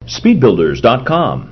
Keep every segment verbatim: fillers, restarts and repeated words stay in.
speed builders dot com.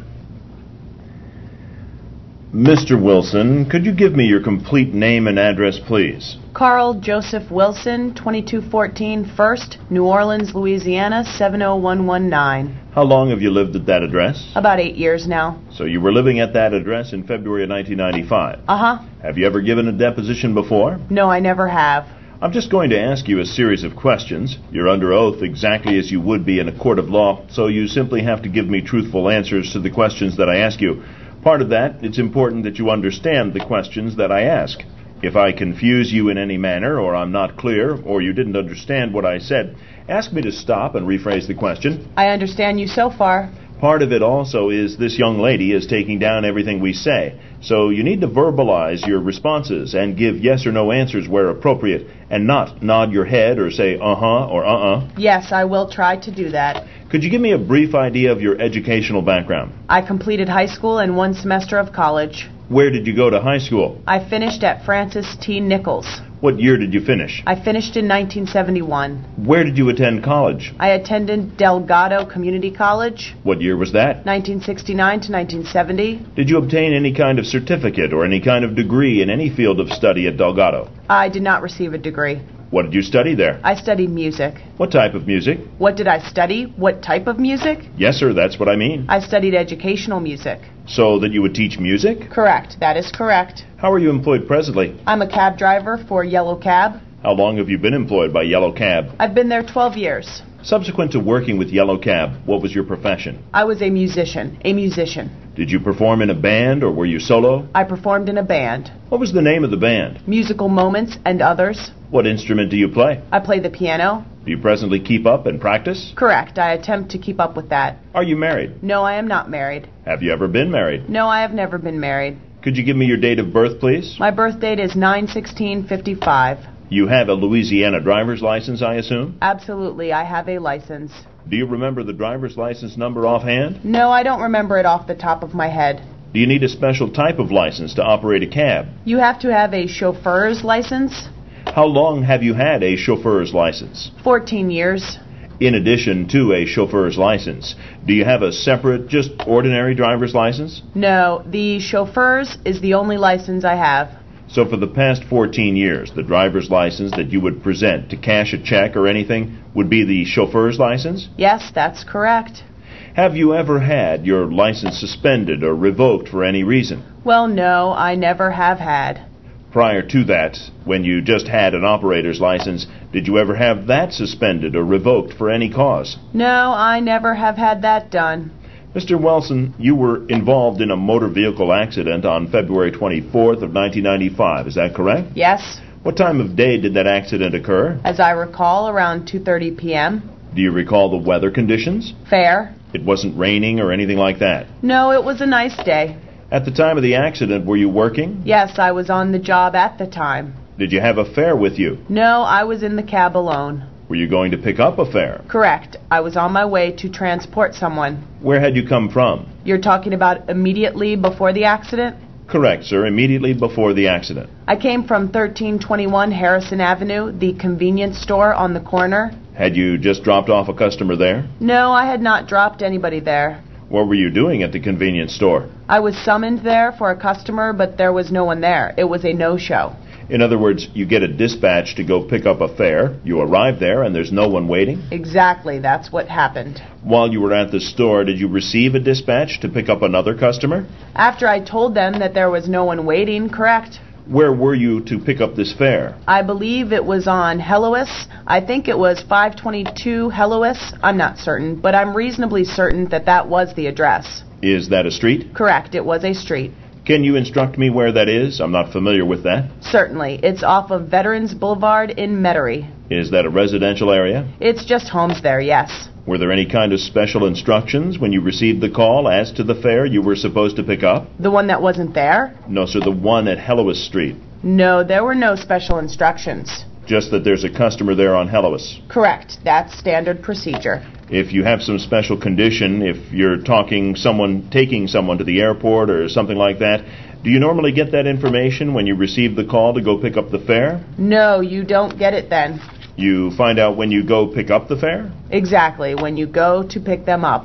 Mister Wilson, could you give me your complete name and address, please? Carl Joseph Wilson, twenty-two fourteen First, New Orleans, Louisiana, seven oh one one nine. How long have you lived at that address? About eight years now. So you were living at that address in February of nineteen ninety-five? Uh-huh. Have you ever given a deposition before? No, I never have. I'm just going to ask you a series of questions. You're under oath exactly as you would be in a court of law, so you simply have to give me truthful answers to the questions that I ask you. Part of that, it's important that you understand the questions that I ask. If I confuse you in any manner, or I'm not clear, or you didn't understand what I said, ask me to stop and rephrase the question. I understand you so far. Part of it also is this young lady is taking down everything we say. So you need to verbalize your responses and give yes or no answers where appropriate, and not nod your head or say uh-huh or uh-uh. Yes, I will try to do that. Could you give me a brief idea of your educational background? I completed high school and one semester of college. Where did you go to high school? I finished at Francis T. Nichols. What year did you finish? I finished in nineteen seventy-one. Where did you attend college? I attended Delgado Community College. What year was that? nineteen sixty-nine to nineteen seventy. Did you obtain any kind of certificate or any kind of degree in any field of study at Delgado? I did not receive a degree. What did you study there? I studied music. What type of music? What did I study? What type of music? Yes, sir, that's what I mean. I studied educational music. So that you would teach music? Correct, that is correct. How are you employed presently? I'm a cab driver for Yellow Cab. How long have you been employed by Yellow Cab? I've been there twelve years. Subsequent to working with Yellow Cab, what was your profession? I was a musician, a musician. Did you perform in a band or were you solo? I performed in a band. What was the name of the band? Musical Moments and Others. What instrument do you play? I play the piano. Do you presently keep up and practice? Correct, I attempt to keep up with that. Are you married? No, I am not married. Have you ever been married? No, I have never been married. Could you give me your date of birth, please? My birth date is nine sixteen fifty-five. You have a Louisiana driver's license, I assume? Absolutely, I have a license. Do you remember the driver's license number offhand? No, I don't remember it off the top of my head. Do you need a special type of license to operate a cab? You have to have a chauffeur's license. How long have you had a chauffeur's license? Fourteen years. In addition to a chauffeur's license, do you have a separate, just ordinary driver's license? No, the chauffeur's is the only license I have. So for the past fourteen years, the driver's license that you would present to cash a check or anything would be the chauffeur's license? Yes, that's correct. Have you ever had your license suspended or revoked for any reason? Well, no, I never have had. Prior to that, when you just had an operator's license, did you ever have that suspended or revoked for any cause? No, I never have had that done. Mister Wilson, you were involved in a motor vehicle accident on February twenty-fourth of nineteen ninety-five, is that correct? Yes. What time of day did that accident occur? As I recall, around two thirty p.m. Do you recall the weather conditions? Fair. It wasn't raining or anything like that? No, it was a nice day. At the time of the accident, were you working? Yes, I was on the job at the time. Did you have a fare with you? No, I was in the cab alone. Were you going to pick up a fare? Correct. I was on my way to transport someone. Where had you come from? You're talking about immediately before the accident? Correct, sir. Immediately before the accident. I came from thirteen twenty-one Harrison Avenue, the convenience store on the corner. Had you just dropped off a customer there? No, I had not dropped anybody there. What were you doing at the convenience store? I was summoned there for a customer, but there was no one there. It was a no-show. In other words, you get a dispatch to go pick up a fare, you arrive there, and there's no one waiting? Exactly, that's what happened. While you were at the store, did you receive a dispatch to pick up another customer? After I told them that there was no one waiting, correct. Where were you to pick up this fare? I believe it was on Helois. I think it was five twenty-two Helois. I'm not certain, but I'm reasonably certain that that was the address. Is that a street? Correct, it was a street. Can you instruct me where that is? I'm not familiar with that. Certainly. It's off of Veterans Boulevard in Metairie. Is that a residential area? It's just homes there, yes. Were there any kind of special instructions when you received the call as to the fare you were supposed to pick up? The one that wasn't there? No, sir, the one at Helois Street. No, there were no special instructions. Just that there's a customer there on Helois. Correct. That's standard procedure. If you have some special condition, if you're talking someone, taking someone to the airport or something like that, do you normally get that information when you receive the call to go pick up the fare? No, you don't get it then. You find out when you go pick up the fare? Exactly, when you go to pick them up.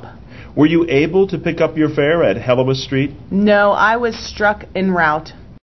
Were you able to pick up your fare at Hellowas Street? No, I was struck en route.